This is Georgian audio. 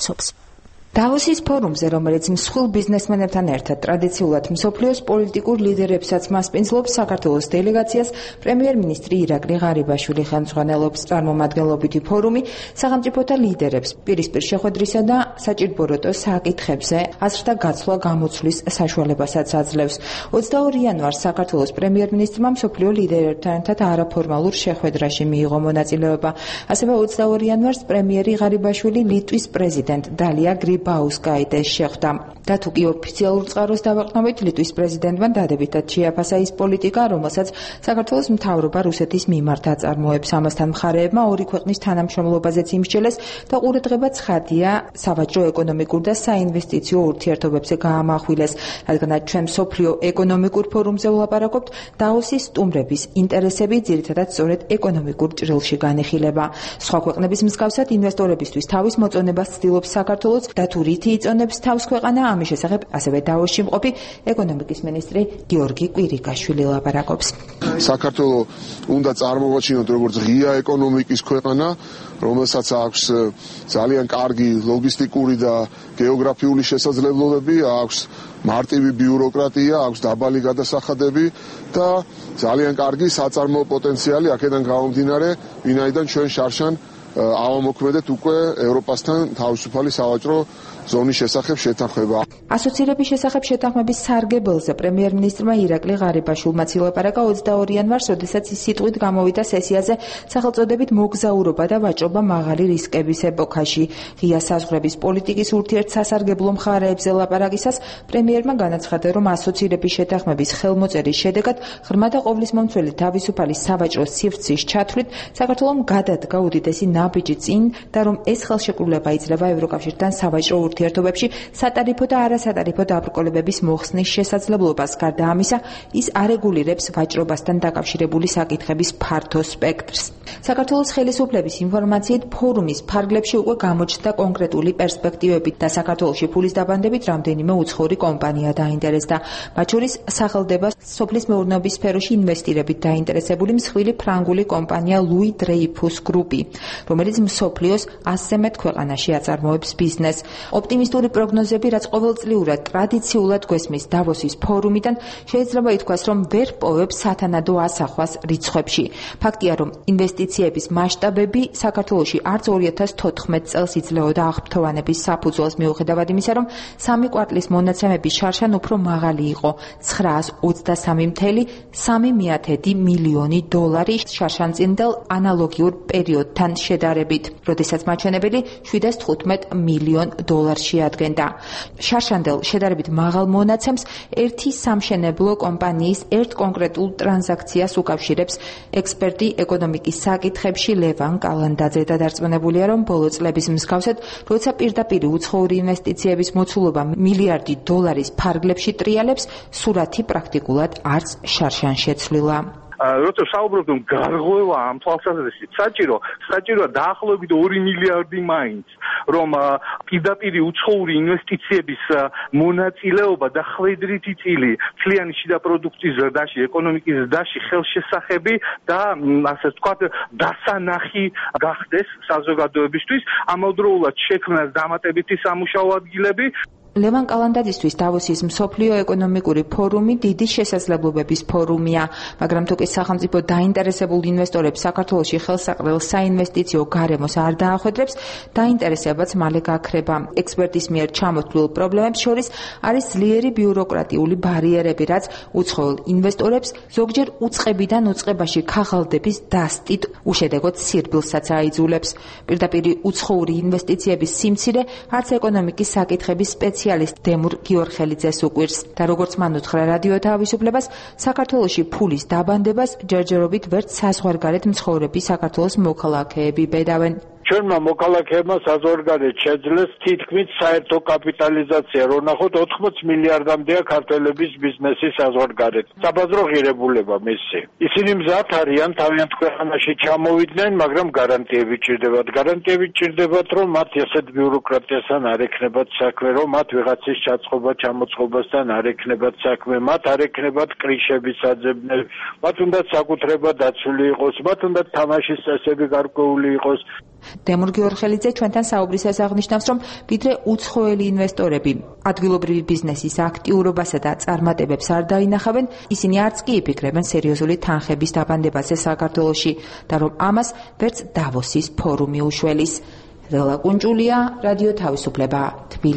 ამტკიცებს. დავოსის ფორუმზე, რომელიც მსხვილ ბიზნესმენებთან ერთად ტრადიციულად მსოფლიოს პოლიტიკურ ლიდერებსაც მასპინძლობს, საქართველოს დელეგაციას პრემიერ-მინისტრი ირაკლი ღარიბაშვილი ხელმძღვანელობს. წარმომადგენლობითი ფორუმი სახელმწიფოთა ლიდერებს პირისპირ შეხვედრისა და საჭირბოროტო საკითხებზე აზრთა გაცვლა გამოცვლის საშუალებასაც აძლევს. 22 იანვარს საქართველოს პრემიერ-მინისტრმა მსოფლიო ლიდერებთან ერთად არაფორმალურ შეხვედრაში მიიღო მონაწილეობა. ასევე 22 იანვარს პრემიერი ღარიბაშვილი ლიტვის პრეზიდენტ დალია ბაუსკაიდეს შეხვდა. და თუ კი ოფიციალურ წყაროს დავაყნობით, ლიტვის პრეზიდენტმა დადებითად შეაფასა ის პოლიტიკა, რომელსაც საქართველოს მთავრობა რუსეთის მიმართ აწარმოებს. ამასთან მხარეებმა ორი ქვეყნის თანამშრომლობაზეც იმსჯელეს და ყურადღება ცხადია სავაჭრო, ეკონომიკურ და საინვესტიციო ურთიერთობებზე გაამახვილეს. რადგანაც ჩვენ მსოფლიო ეკონომიკურ ფორუმზე ვლაპარაკობთ, დაოსის სტუმრების ინტერესები ძირითადად სწორედ ეკონომიკურ ჭრილში განიხილება. სხვა ქვეყნების მსგავსად ინვესტორებისთვის თავის მოწონებას ცდილობს საქართველოს და თუ რითი იწონებს თავს ქვეყანა, ამის შესახებ ასევე დავოსში მყოფი ეკონომიკის მინისტრი გიორგი კვირიკაშვილი ლაპარაკობს. საქართველოს უნდა წარმოვაჩინოთ როგორც ღია ეკონომიკის ქვეყანა, რომელსაც აქვს ძალიან კარგი ლოგისტიკური და გეოგრაფიული შესაძლებლობები, აქვს მარტივი ბიუროკრატია, აქვს დაბალი გადასახადები და ძალიან კარგი საწარმოო პოტენციალი აქედან გამომდინარე, ვინაიდან ჩვენ შარშან ავამოქმედეთ უკვე ევროპასთან თავისუფალი სავაჭრო ზონის შესახებ შეთანხმება. ასოცირების შესახებ შეთანხმების სარგებელზე პრემიერ-მინისტრმა ირაკლი ღარიბაშვილმა ილაპარაკა 22 იანვარს, როდესაც ის სიტყვით გამოვიდა სესიაზე სახელწოდებით მოგზაურობა და ვაჭრობა მაღალი რისკების ეპოქაში. ღია საზღვრების პოლიტიკის ურთიერთსასარგებლო მხარეებზე ლაპარაკისას პრემიერმა განაცხადა, რომ ასოცირების შეთანხმების ხელმოწერის შედეგად ღრმა და ყოვლისმომცველი თავისუფალი სავაჭრო სივრცის ჩათვლით საქართველომ გადადგა უდიდესი ნაბიჯი წინ და რომ ეს ხელშეკრულება იძლევა ევროკავშირთან სავაჭრო ურთიერთობებში სატარიფო და არასატარიფო დაბრკოლებების მოხსნის შესაძლებლობას. გარდა ამისა, ის არეგულირებს ვაჭრობასთან დაკავშირებული საკითხების ფართო სპექტრს. საქართველოს ხელისუფლების ინფორმაციით, ფორუმის ფარგლებში უკვე გამოჩნდა კონკრეტული პერსპექტივები და საქართველოში ფულის დაბანდებით რამდენიმე უცხოური კომპანია დაინტერესდა. მათ შორის სახელდება სოფლის მეურნეობის სფეროში ინვესტირებით დაინტერესებული მსხვილი ფრანგული კომპანია ლუი დრეიფუს გრუპი, რომელიც მსოფლიოს 100-ზე მეტ ქვეყანაში აწარმოებს ბიზნესს. ოპტიმისტური პროგნოზები, რაც ყოველწლიურად ტრადიციულად გვესმის დავოსის ფორუმიდან, შეიძლება ითქვას, რომ ვერ პოვებს სათანადო ასახვას რიცხვებში. ფაქტია, რომ ინვესტიციების მასშტაბები საქართველოში არც 2014 წელს იძლეოდა აღფრთოვანების საფუძველს, მიუხედავად იმისა, რომ სამი კვარტლის მონაცემები შარშან უფრო მაღალი იყო, 923,3 მილიონი დოლარი შარშანწინდელ ანალოგიურ პერიოდთან შედარებით, როდესაც მაჩვენებელი 715 მილიონ დოლარს შეადგენდა. შარშანდელ შედარებით მაღალ მონაცემს ერთი სამშენებლო კომპანიის ერთ კონკრეტულ ტრანზაქციას უკავშირებს ექსპერტი ეკონომიკის საკითხებში ლევან კალანდაძე და დარწმუნებულია, რომ ბოლო წლების მსგავსად, როცა პირდაპირ უცხოური ინვესტიციების მოცულობა მილიარდი დოლარის ფარგლებში ტრიალებს, სურათი პრაქტიკულად არც შარშან შეცვლილა. როცა საუბრობთ რომ გარღვევა ამ თვალსაზრისით საჭიროა დაახლოებით 2 მილიარდი მაინც, რომ პირდაპირ უცხოური ინვესტიციების მონაწილეობა და ხვედრითი წილი მთლიანი შიდა პროდუქტის ზრდაში, ეკონომიკის ზრდაში ხელშესახები და ასე ვთქვათ დასანახი გახდეს საზოგადოებისთვის, ამავდროულად შექმნას დამატებითი სამუშაო ადგილები. ლევან კალანდაძისთვის დავოსის მსოფლიო ეკონომიკური ფორუმი დიდი შესაძლებლობების ფორუმია, მაგრამ თუ კი სახელმწიფო დაინტერესებულ ინვესტორებს საქართველოში ხელსაყრელ საინვესტიციო გარემოს არ დაახვედრებს, დაინტერესებაც მალე გაქრება. ექსპერტის მიერ ჩამოთვლილ პრობლემებს შორის არის ძლიერი ბიუროკრატიული ბარიერები, რაც უცხოელ ინვესტორებს ზოგჯერ უწყებიდან უწყებაში ქაღალდების დასტით უშედეგოდ სირბილსაც აიძულებს. პირდაპირ უცხოური ინვესტიციების სიმცირე არც ეკონომიკის საკითხების სპეციალისტ დემურ გიორხელიძეს უყვირს და როგორც მან უთხრა რადიო თავისუფლებას, საქართველოში ფულის დაბანდებას ჯერჯერობით ვერც საზღვარგარეთ მცხოვრები საქართველოს მოქალაქეები ბედავენ. ჩვენმა მოქალაქეებმა საზღვარგარეთ შეძლეს თითქმის საერთო კაპიტალიზაცია, რომ ნახოთ 80 მილიარდამდეა ქართველების ბიზნესი საზღვარგარეთ. საბაზრო ღირებულება მისი. ისინი მზად არიან თავიანთ ქვეყანაში ჩამოვიდნენ, მაგრამ გარანტიები ჭირდებათ. გარანტიები ჭირდებათ, რომ მათ ესეთ ბიუროკრატიასთან არ ექნებათ საქმე, რომ მათ ვიღაცის ჩაწყობა ჩამოწყობასთან არ ექნებათ საქმე, მათ არ ექნებათ კრიშების საძებნელი, მათ უნდა საკუთრება დაცული იყოს, მათ უნდა თამაშის წესები გარკვეული იყოს. დემურ გიორხელიძე ჩვენთან საუბრისას აღნიშნავს, რომ ვიდრე უცხოელი ინვესტორები ადგილობრივი ბიზნესის აქტიურობასა და წარმატებებს არ დაინახავენ, ისინი არც კი იფიქრებენ სერიოზული თანხების დაბანდებაზე საქართველოში და რომ ამას ვერც დავოსის ფორუმი უშველის. რელა კუნჭულია, რადიო თავისუფლება.